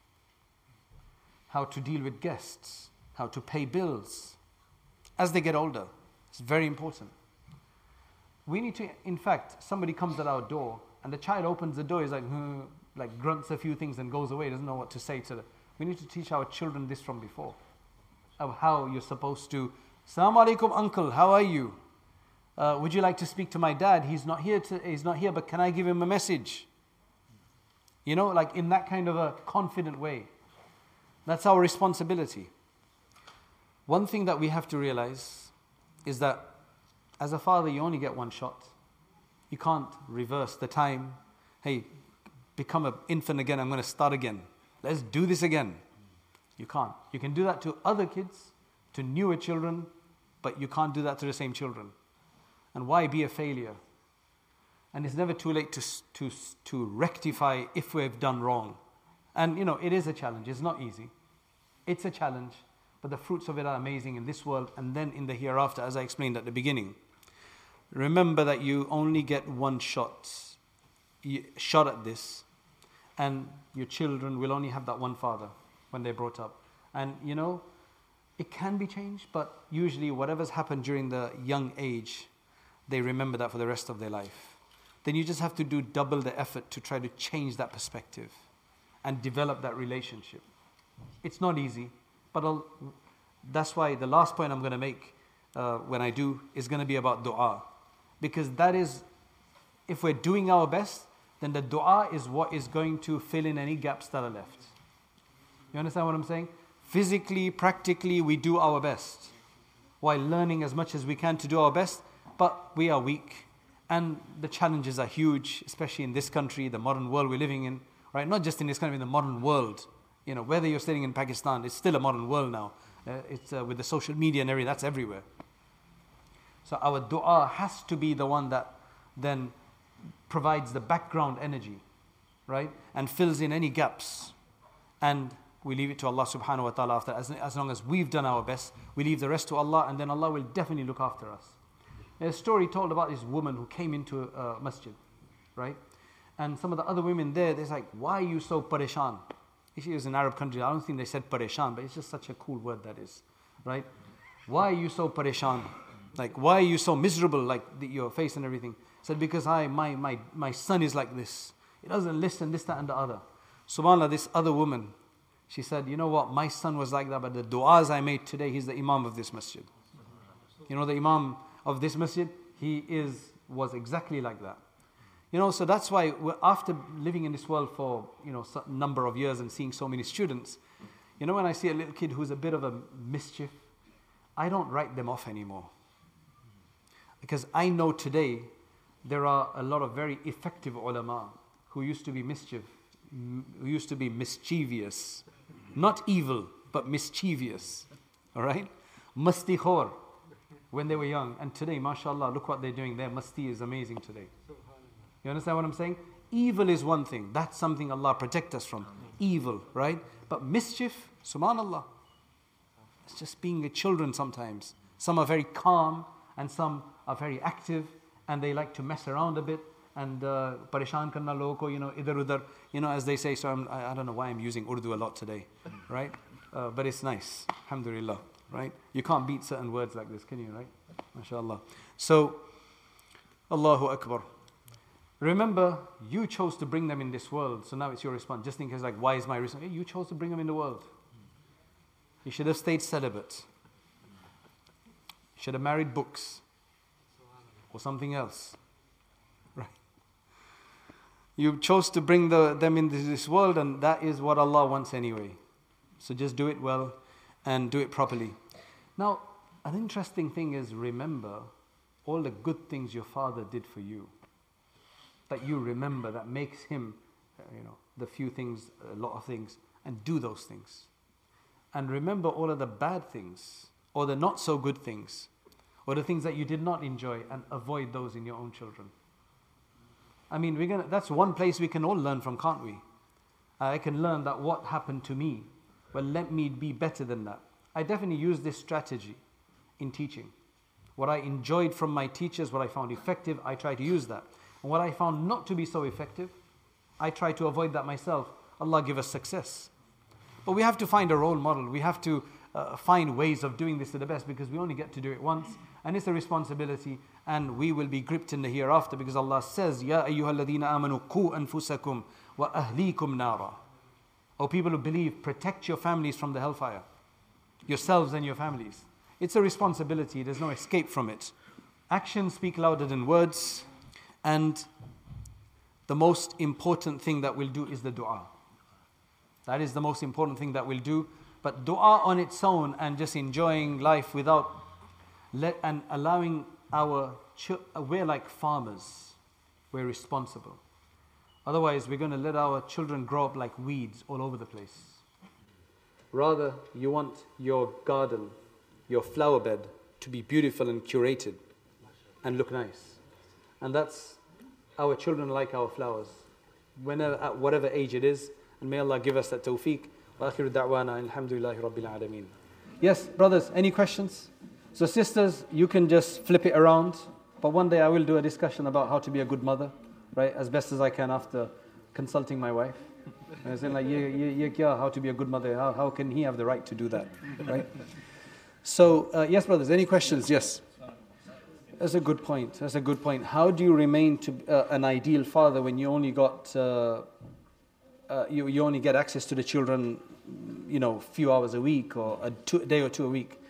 how to deal with guests, how to pay bills. As they get older, it's very important. We need to, in fact, somebody comes at our door and the child opens the door, he's like, hmm, like grunts a few things and goes away, doesn't know what to say to them. We need to teach our children this from before, of how you're supposed to, Assalamu alaikum uncle, how are you? Uh, would you like to speak to my dad? He's not here, to, he's not here, but can I give him a message? You know, like in that kind of a confident way. That's our responsibility. One thing that we have to realize is that as a father, you only get one shot. You can't reverse the time. Hey, become an infant again, I'm going to start again. Let's do this again. You can't. You can do that to other kids, to newer children, but you can't do that to the same children. And why be a failure? And it's never too late to, to, to rectify if we've done wrong. And you know, it is a challenge. It's not easy. It's a challenge, but the fruits of it are amazing in this world and then in the hereafter, as I explained at the beginning. Remember that you only get one shot, shot at this, and your children will only have that one father when they're brought up. And you know, it can be changed, but usually whatever's happened during the young age, they remember that for the rest of their life. Then you just have to do double the effort to try to change that perspective and develop that relationship. It's not easy, but I'll, that's why the last point I'm going to make uh, when I do is going to be about dua. Because that is, if we're doing our best, then the dua is what is going to fill in any gaps that are left. You understand what I'm saying? Physically, practically, we do our best while learning as much as we can to do our best, but we are weak. And the challenges are huge, especially in this country, the modern world we're living in, right? Not just in this country, in the modern world. You know, whether you're sitting in Pakistan, it's still a modern world now. Uh, it's uh, with the social media and everything, that's everywhere. So our dua has to be the one that then provides the background energy, right? And fills in any gaps. And we leave it to Allah subhanahu wa ta'ala after. As, as long as we've done our best, we leave the rest to Allah, and then Allah will definitely look after us. There's a story told about this woman who came into a, a masjid, right? And some of the other women there, they're like, why are you so pareshan? If it was an Arab country, I don't think they said pareshan, but it's just such a cool word that is, right? Why are you so pareshan? Like, why are you so miserable, like the, your face and everything? Said, because I, my, my, my son is like this. He doesn't listen, this, that, and the other. SubhanAllah, this other woman, she said, you know what, my son was like that, but the du'as I made today, he's the imam of this masjid. You know, the imam of this masjid, he is, was exactly like that. You know, so that's why after living in this world for, you know, a number of years and seeing so many students, you know, when I see a little kid who's a bit of a mischief, I don't write them off anymore. Because I know today there are a lot of very effective ulama who used to be mischief, who used to be mischievous. Not evil, but mischievous. All right? Masti khor when they were young. And today, mashallah, look what they're doing. Their masti is amazing today. You understand what I'm saying? Evil is one thing. That's something Allah protect us from. Evil, right? But mischief, subhanallah. It's just being a children sometimes. Some are very calm and some are very active and they like to mess around a bit and uh, pareshan karna logo ko, you know, idhar udhar, you know, as they say. So I'm, I, I don't know why I'm using Urdu a lot today, right? Uh, but it's nice, alhamdulillah, right? You can't beat certain words like this, can you, right? MashaAllah. So, Allahu Akbar. Remember, you chose to bring them in this world, so now it's your response. Just think, like, why is my response? Hey, you chose to bring them in the world. You should have stayed celibate. You should have married books or something else. Right? You chose to bring the, them into this world, and that is what Allah wants anyway. So just do it well and do it properly. Now, an interesting thing is, remember all the good things your father did for you. That you remember, that makes him, uh, you know, the few things, a lot of things, and do those things. And remember all of the bad things, or the not so good things, or the things that you did not enjoy, and avoid those in your own children. I mean, we're gonna, that's one place we can all learn from, can't we? I can learn that what happened to me, well, let me be better than that. I definitely use this strategy in teaching. What I enjoyed from my teachers, what I found effective, I try to use that. And what I found not to be so effective, I try to avoid that myself. Allah give us success. But we have to find a role model. We have to uh, find ways of doing this to the best, because we only get to do it once. And it's a responsibility. And we will be gripped in the hereafter, because Allah says, Ya ayyuha alladhina amanu qu anfusakum wa ahlikum nara. O people who believe, protect your families from the hellfire. Yourselves and your families. It's a responsibility. There's no escape from it. Actions speak louder than words. And the most important thing that we'll do is the dua. That is the most important thing that we'll do. But dua on its own and just enjoying life without let and allowing our ch- we're like farmers. We're responsible. Otherwise, we're going to let our children grow up like weeds all over the place. Rather, you want your garden, your flower bed, to be beautiful and curated and look nice. And that's, our children like our flowers, whenever, at whatever age it is. And may Allah give us that tawfiq. Wa akhiru da'wana alhamdulillahi rabbil alameen. Yes, brothers, any questions? So sisters, you can just flip it around. But one day I will do a discussion about how to be a good mother, right? As best as I can after consulting my wife. And I was saying like, yeah, yeah, yeah, how to be a good mother? How, how can he have the right to do that, right? So, uh, yes, brothers, any questions? Yes. That's a good point. That's a good point. How do you remain to uh, an ideal father when you only got uh, uh, you you only get access to the children, you know, a few hours a week or a, two, a day or two a week?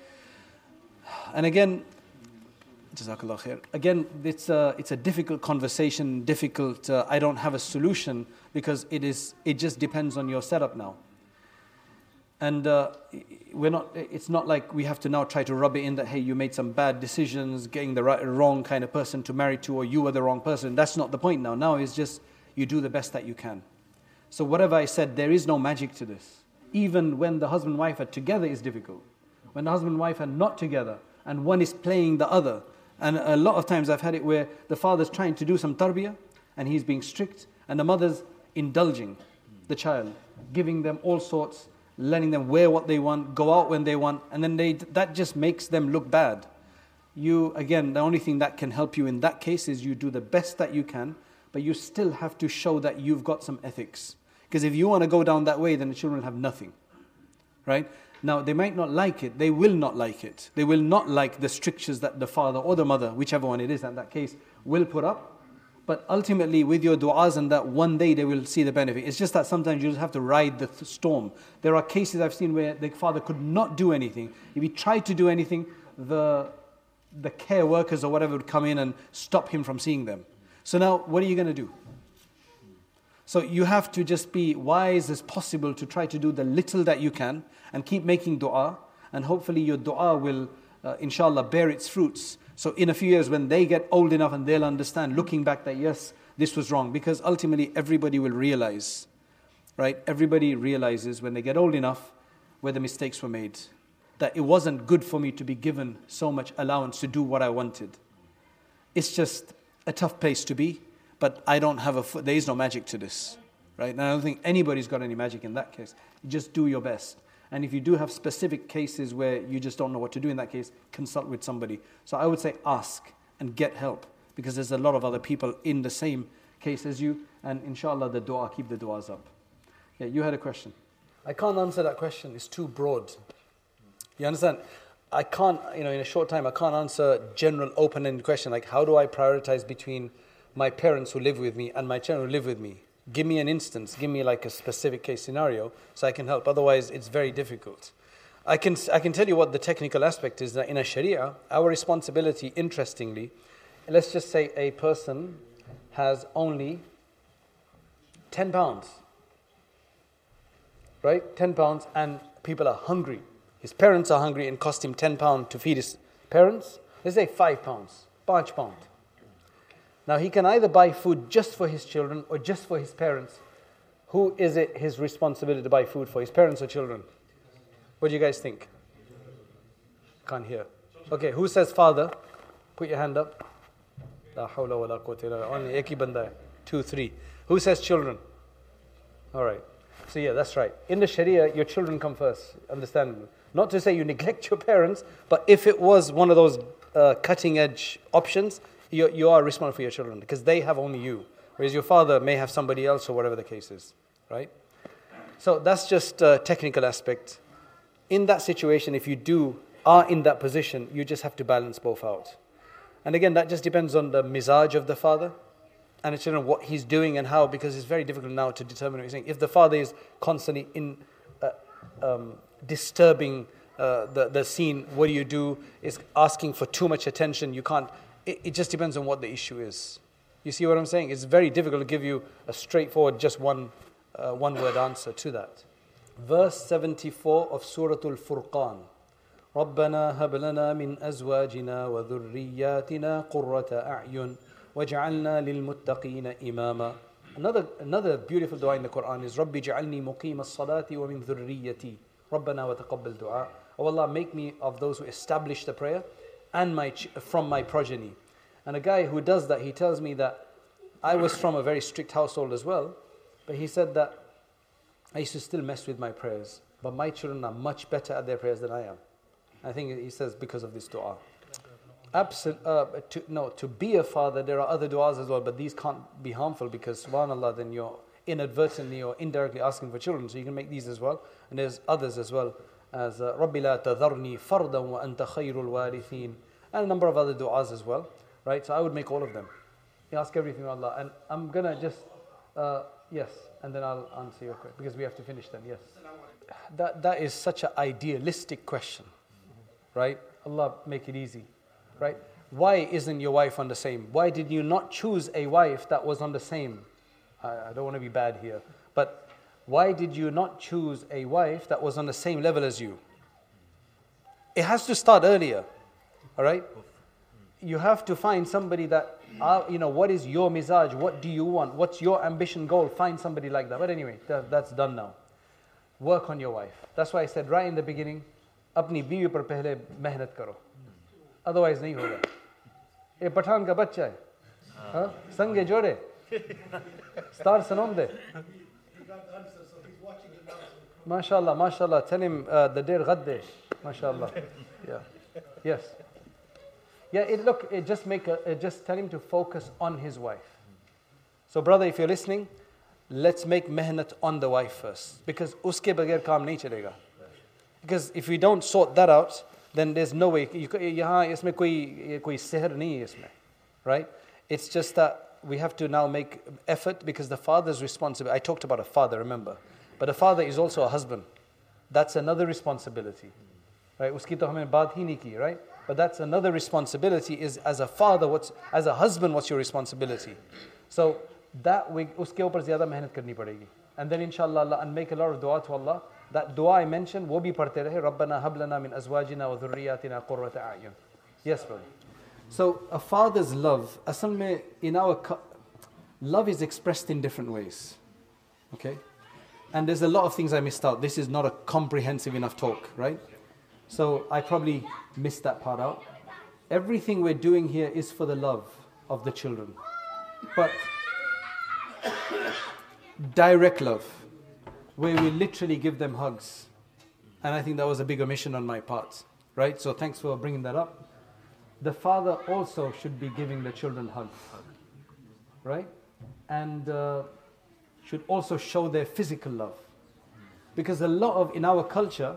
And again, Jazakallah khair. Again, it's a it's a difficult conversation. Difficult. Uh, I don't have a solution because it is it just depends on your setup now. And uh, we're not, it's not like we have to now try to rub it in that, hey, you made some bad decisions, getting the right, wrong kind of person to marry to, or you were the wrong person. That's not the point now. Now it's just you do the best that you can. So whatever I said, there is no magic to this. Even when the husband and wife are together is difficult. When the husband and wife are not together and one is playing the other. And a lot of times I've had it where the father's trying to do some tarbiyah and he's being strict, and the mother's indulging the child, giving them all sorts, letting them wear what they want, go out when they want, and then they that just makes them look bad. You, again, the only thing that can help you in that case is you do the best that you can, but you still have to show that you've got some ethics. Because if you want to go down that way, then the children have nothing. Right? Now, they might not like it. They will not like it. They will not like the strictures that the father or the mother, whichever one it is in that case, will put up. But ultimately, with your du'as and that, one day they will see the benefit. It's just that sometimes you just have to ride the th- storm. There are cases I've seen where the father could not do anything. If he tried to do anything, the, the care workers or whatever would come in and stop him from seeing them. So now, what are you going to do? So you have to just be wise as possible to try to do the little that you can and keep making du'a. And hopefully your du'a will, uh, inshallah, bear its fruits. So in a few years when they get old enough and they'll understand, looking back, that yes, this was wrong. Because ultimately everybody will realize, right? Everybody realizes when they get old enough where the mistakes were made. That it wasn't good for me to be given so much allowance to do what I wanted. It's just a tough place to be. But I don't have a, foot, there is no magic to this. Right? And I don't think anybody's got any magic in that case. You just do your best. And if you do have specific cases where you just don't know what to do in that case, consult with somebody. So I would say ask and get help, because there's a lot of other people in the same case as you, and inshallah the dua, keep the duas up. Yeah, you had a question. I can't answer that question, it's too broad. You understand? I can't, you know, in a short time, I can't answer general open-ended question like how do I prioritize between my parents who live with me and my children who live with me. Give me an instance, give me like a specific case scenario so I can help. Otherwise, it's very difficult. I can I can tell you what the technical aspect is, that in a Sharia, our responsibility, interestingly, let's just say a person has only ten pounds, right? ten pounds, and people are hungry. His parents are hungry and cost him ten pounds to feed his parents. Let's say five pounds, five pounds. Now he can either buy food just for his children or just for his parents. Who is it his responsibility to buy food for, his parents or children? What do you guys think? Can't hear. Okay, who says father? Put your hand up. La hawla wa la quwwata illa billah. Only eki banda hai. Two, three. Who says children? All right. So yeah, that's right. In the Sharia, your children come first. Understandable. Not to say you neglect your parents, but if it was one of those uh, cutting edge options, You, you are responsible for your children because they have only you. Whereas your father may have somebody else or whatever the case is. Right? So that's just a technical aspect. In that situation, if you do are in that position, you just have to balance both out. And again, that just depends on the mizaj of the father and the children, what he's doing and how, because it's very difficult now to determine what he's saying. If the father is constantly in uh, um, disturbing uh, the, the scene, what do you do? Is asking for too much attention, you can't. It just depends on what the issue is. You see what I'm saying? It's very difficult to give you a straightforward, just one, uh, one-word answer to that. Verse seventy-four of Surah Al-Furqan. رَبَّنَا هَبْ لَنَا مِنْ أَزْوَاجِنَا وَذُرِّيَّاتِنَا قُرَّةَ أَعْيُنٍ وَاجْعَلْنَا لِلْمُتَّقِينَ إِمَامًا. Another, another beautiful dua in the Quran is رَبِّ جَعَلْنِي مُقِيمَ الصَّلَاةِ وَمِنْ ذُرِّيَّتِي رَبَّنَا وَتَقَبَّلْ دُعَاء. Oh Allah, make me of those who establish the prayer and my from my progeny. And a guy who does that, he tells me that I was from a very strict household as well, but he said that I used to still mess with my prayers, but my children are much better at their prayers than I am. I think he says because of this dua. Absol- uh, to, no, to be a father, there are other du'as as well, but these can't be harmful because subhanAllah, then you're inadvertently or indirectly asking for children, so you can make these as well. And there's others as well, as رَبِّ لَا تَذَرْنِي فَرْدًا وَأَنْتَ خَيْرُ الْوَارِثِينَ, and a number of other du'as as well, right? So I would make all of them. You ask everything of Allah, and I'm going to just, uh, yes, and then I'll answer your question, because we have to finish them, yes. That That is such an idealistic question, right? Allah make it easy, right? Why isn't your wife on the same? Why did you not choose a wife that was on the same? I, I don't want to be bad here, but why did you not choose a wife that was on the same level as you? It has to start earlier, all right? You have to find somebody that, uh, you know, what is your mizaj? What do you want? What's your ambition goal? Find somebody like that. But anyway, that, that's done now. Work on your wife. That's why I said right in the beginning, apni biwi par pehle mehnat karo. Otherwise, nahi hoga. Ye Pathan ka bachcha hai. Huh? Sange jode. Star sanonde. MashaAllah, MashaAllah. Tell him uh, the der gadde. MashaAllah. Yeah. Yes. Yeah, it, look, it just make a, it just tell him to focus on his wife. So brother, if you're listening, let's make mehnat on the wife first. Because uske bagair kaam nahi chalega. Because if we don't sort that out, then there's no way. Yahan isme koi, koi sihr nahi hai isme. Right? It's just that we have to now make effort because the father's responsibility. I talked about a father, remember. But a father is also a husband. That's another responsibility. Right? Uski to hume baat hi nahi ki, right? But that's another responsibility is as a father, what's as a husband, what's your responsibility? So that we uske upar zyada mehnat karni padegi. And then inshallah Allah, and make a lot of dua to Allah. That dua I mentioned, wo bhi padhte rahe. Rabbana hab lana min azwajina wa dhurriyyatina qurrata a'yun. Yes, brother. So a father's love, asal mein in our love is expressed in different ways. Okay? And there's a lot of things I missed out. This is not a comprehensive enough talk, right? So I probably missed that part out. Everything we're doing here is for the love of the children. But direct love, where we literally give them hugs. And I think that was a big omission on my part, right? So thanks for bringing that up. The father also should be giving the children hugs, right? And uh, should also show their physical love. Because a lot of, in our culture,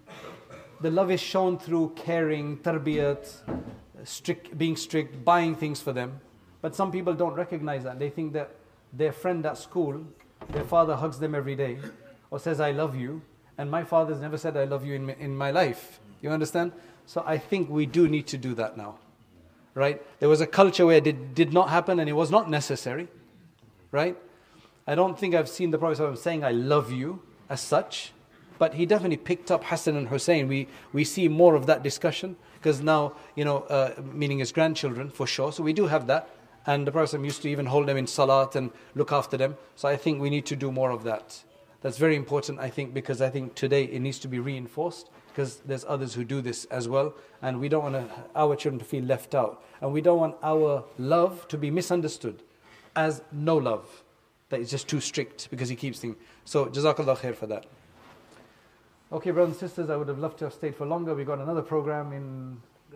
the love is shown through caring, tarbiyat, strict, being strict, buying things for them. But some people don't recognize that. They think that their friend at school, their father hugs them every day or says, I love you. And my father's never said, I love you in my, in my life. You understand? So I think we do need to do that now. Right? There was a culture where it did, did not happen and it was not necessary. Right? I don't think I've seen the Prophet saying, I love you as such. But he definitely picked up Hassan and Hussein. We we see more of that discussion because now, you know, uh, meaning his grandchildren for sure. So we do have that. And the Prophet used to even hold them in salat and look after them. So I think we need to do more of that. That's very important, I think, because I think today it needs to be reinforced because there's others who do this as well. And we don't want to, our children to feel left out. And we don't want our love to be misunderstood as no love. That is just too strict because he keeps things. So Jazakallah khair for that. Okay, brothers and sisters, I would have loved to have stayed for longer. We got another program in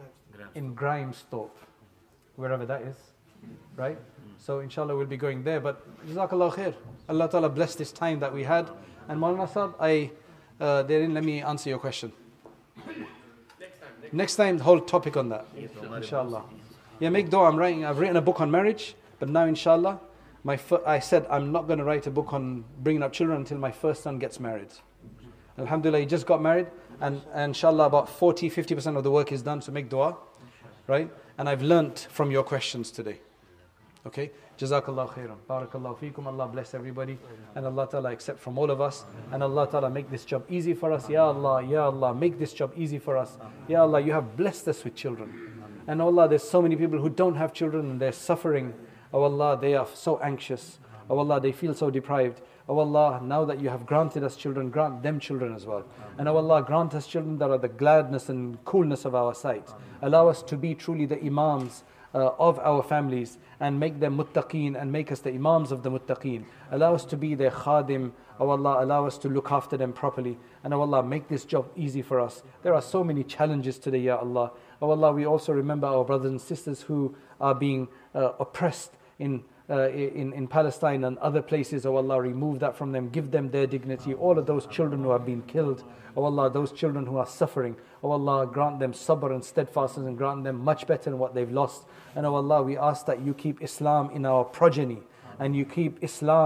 in Grimesthorpe, wherever that is, right? So inshallah we'll be going there. But Jazakallah khair. Allah Ta'ala bless this time that we had. And Maulana Sahab, I uh, therein let me answer your question. Next time, next, next time, the whole topic on that. Inshallah. Yeah, make dua. I'm writing. I've written a book on marriage, but now inshallah, my fir- I said I'm not going to write a book on bringing up children until my first son gets married. Alhamdulillah, he just got married, and, and inshallah about forty to fifty percent of the work is done, so make dua, right? And I've learnt from your questions today. Okay? Jazakallah khairan. Barakallahu feekum. Allah bless everybody. And Allah Ta'ala accept from all of us. And Allah Ta'ala make this job easy for us. Ya Allah, Ya Allah, make this job easy for us. Ya Allah, you have blessed us with children. And Allah, there's so many people who don't have children and they're suffering. Oh Allah, they are so anxious. Oh Allah, they feel so deprived. Oh Allah, now that you have granted us children, grant them children as well. And oh Allah, grant us children that are the gladness and coolness of our sight. Allow us to be truly the imams uh, of our families and make them muttaqeen and make us the imams of the muttaqeen. Allow us to be their khadim. Oh Allah, allow us to look after them properly. And oh Allah, make this job easy for us. There are so many challenges today, Ya Allah. Oh Allah, we also remember our brothers and sisters who are being uh, oppressed in Uh, in, in Palestine and other places. Oh Allah, remove that from them, give them their dignity. All of those children who have been killed, oh Allah, those children who are suffering, oh Allah, grant them sabr and steadfastness and grant them much better than what they've lost. And oh Allah, we ask that you keep Islam in our progeny and you keep Islam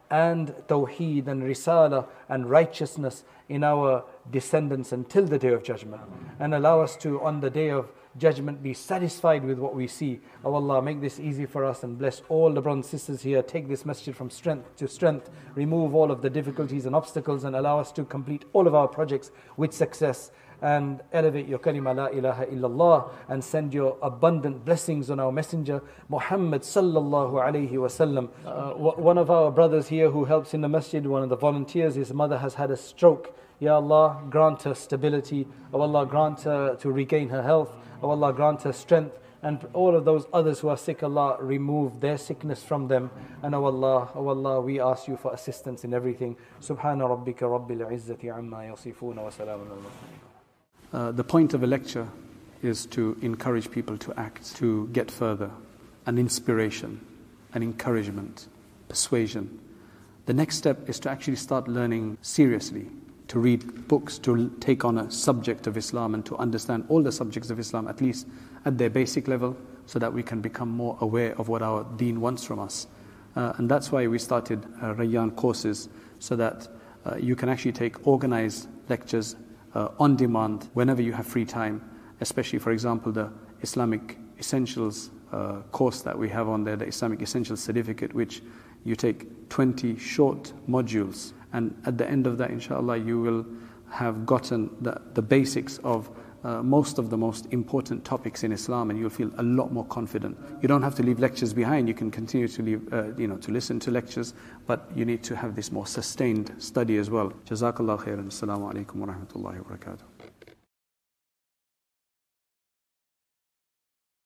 and tawheed and risala and righteousness in our descendants until the day of judgment. And allow us to, on the day of judgment, be satisfied with what we see. Oh Allah, make this easy for us and bless all the brothers and sisters here. Take this masjid from strength to strength. Remove all of the difficulties and obstacles and allow us to complete all of our projects with success. And elevate your kalima la ilaha illallah, and send your abundant blessings on our messenger Muhammad sallallahu alayhi wasallam. Uh, one of our brothers here who helps in the masjid, one of the volunteers, his mother has had a stroke. Ya Allah, grant her stability. Oh Allah, grant her to regain her health. Oh Allah, grant her strength. And all of those others who are sick, Allah, remove their sickness from them. And oh Allah, oh Allah, we ask you for assistance in everything. Subhana rabbika rabbil izzati amma yasifuna wa salamun al-mursaleen. Uh, the point of a lecture is to encourage people to act, to get further, an inspiration, an encouragement, persuasion. The next step is to actually start learning seriously, to read books, to take on a subject of Islam and to understand all the subjects of Islam, at least at their basic level, so that we can become more aware of what our deen wants from us. Uh, and that's why we started uh, Rayyan courses, so that uh, you can actually take organized lectures Uh, on demand whenever you have free time, especially, for example, the Islamic Essentials uh, course that we have on there, the Islamic Essentials Certificate, which you take twenty short modules, and at the end of that, inshallah, you will have gotten the, the basics of uh, most of the most important topics in Islam, and you'll feel a lot more confident. You don't have to leave lectures behind. You can continue to leave, uh, you know, to listen to lectures, but you need to have this more sustained study as well. Jazakallah khairan. Assalamu alaikum wa rahmatullahi wa barakatuh.